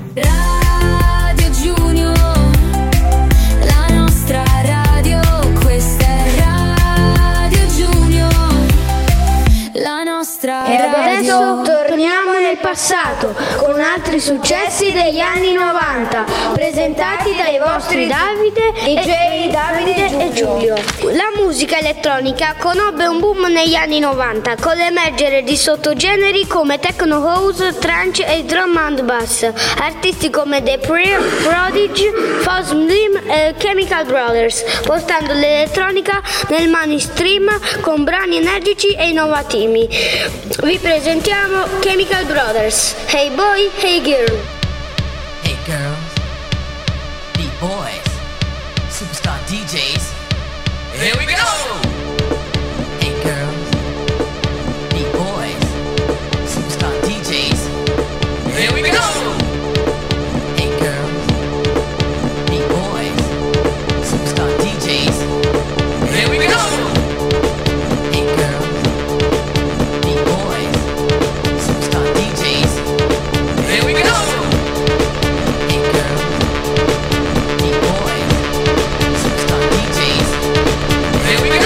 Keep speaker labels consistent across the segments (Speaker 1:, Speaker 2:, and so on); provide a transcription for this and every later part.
Speaker 1: Radio Junior, la nostra radio, questa è Radio Junior, la nostra
Speaker 2: e
Speaker 1: radio.
Speaker 2: adesso torniamo nel passato con altri successi degli anni 90 presentati dai vostri Davide e Giulio. La musica elettronica conobbe un boom negli anni 90 con l'emergere di sottogeneri come techno house, trance e drum and bass. Artisti come The Prodigy, False Slim e Chemical Brothers, portando l'elettronica nel mainstream con brani energici e innovativi. Vi presentiamo Chemical Brothers. Hey boy, hey girl.
Speaker 3: Hey girls, beat boys, superstar DJs. Here we go! Hey girls, beat boys, superstar DJs. Here we go! Hey girls, beat boys, superstar DJs. Here we go! Hey girls, beat boys, superstar DJs. Here we go! Hey girls, beat boys, superstar DJs. Here we go!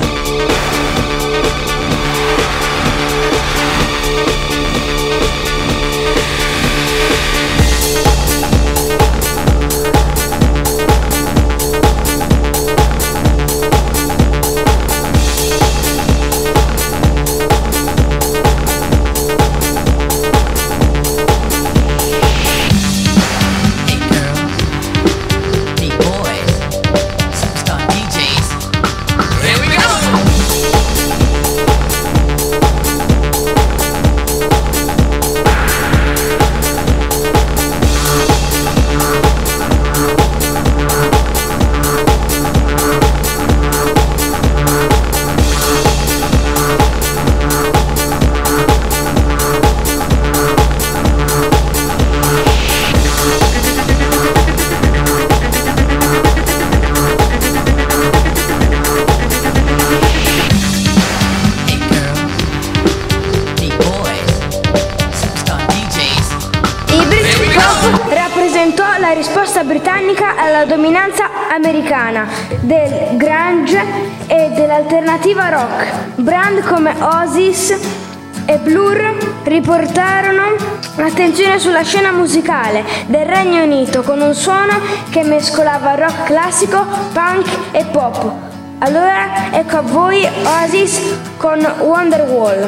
Speaker 3: Hey girls, beat boys, superstar DJs. Here we go! Hey girls, beat boys, superstar DJs.
Speaker 2: Il Britpop rappresentò la risposta britannica alla dominanza americana del grunge e dell'alternativa rock. Brand come Oasis e Blur riportarono l'attenzione sulla scena musicale del Regno Unito con un suono che mescolava rock classico, punk e pop. Allora ecco a voi Oasis con Wonderwall.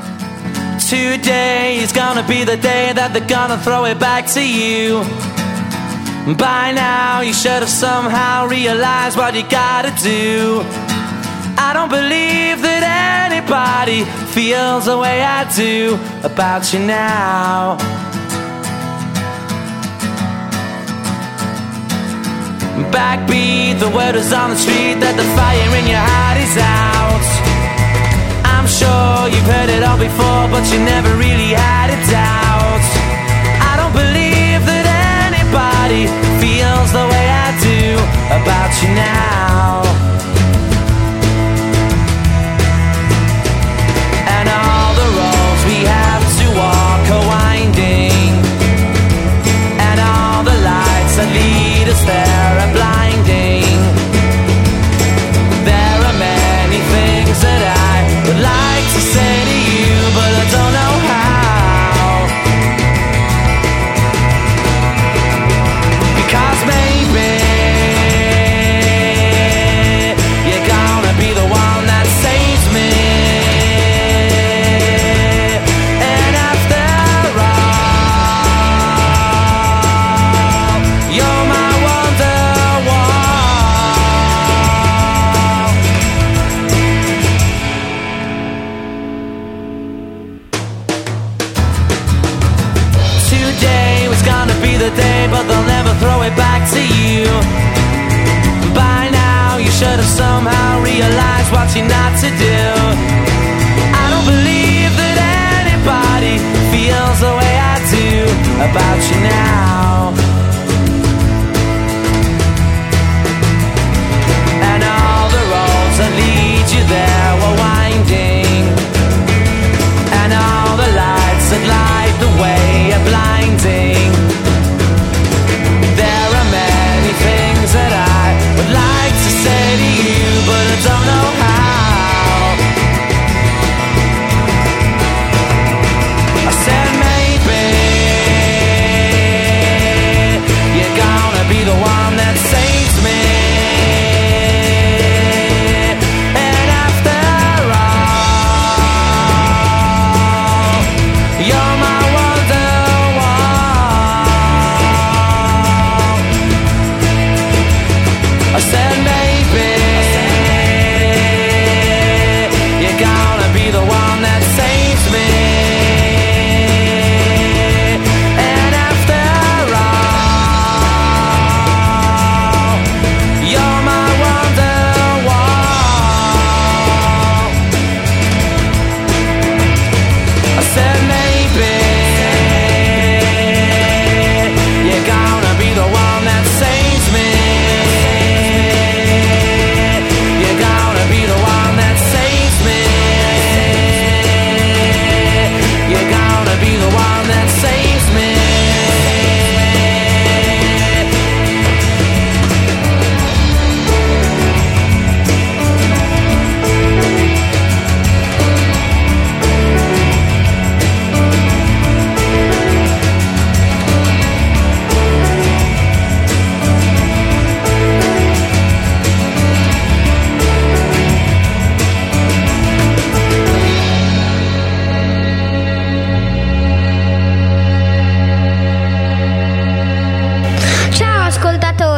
Speaker 4: Today is gonna be the day that they're gonna throw it back to you. By now you should have somehow realized what you gotta do. I don't believe that anybody feels the way I do about you now. Backbeat, the word is on the street that the fire in your heart is out. I'm sure you've heard it all before, but you never really had a doubt. I don't believe that anybody feels the way I do about you now. And all the roads we have to walk are winding, and all the lights that lead us there are blinding. There are many things that I would like to say to you, but I don't know how. Because maybe you're gonna be the one that saves me. And after all, you're my Wonderwall. Today was gonna be the day, but they'll never throw it back to you. By now you should have somehow realized what you're not to do. I don't believe that anybody feels the way I do about you now. And all the roads that lead you there were winding, and all the lights that light the way are blinding.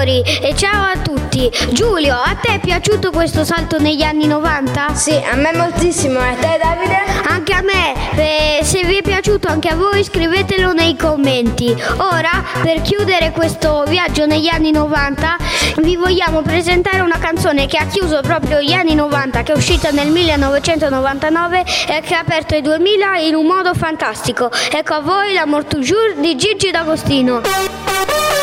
Speaker 5: ascoltatori e ciao a tutti. Giulio, a te è piaciuto questo salto negli anni 90?
Speaker 2: Sì, a me moltissimo. E a te, Davide?
Speaker 5: Anche a me. Se vi è piaciuto anche a voi, scrivetelo nei commenti. Ora, per chiudere questo viaggio negli anni 90, vi vogliamo presentare una canzone che ha chiuso proprio gli anni 90, che è uscita nel 1999 e che ha aperto i 2000 in un modo fantastico. Ecco a voi l'Amour Toujours di Gigi D'Agostino.